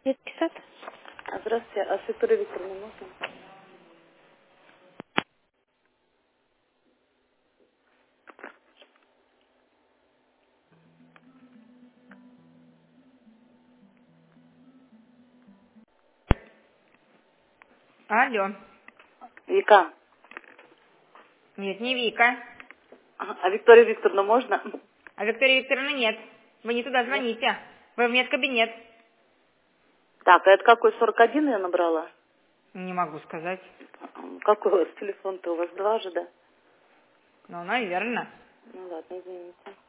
Детский сад? Здравствуйте, а с Викторией Викторовной можно? Алло. Вика. Нет, не Вика. А Викторию Викторовну можно? А Виктория Викторовна нет. Вы не туда Нет. звоните. Вы в медкабинет. Так, а это какой, 41 я набрала? Не могу сказать. Какой у вас телефон-то? У вас два же, да? Ну, наверное. Ну ладно, извините.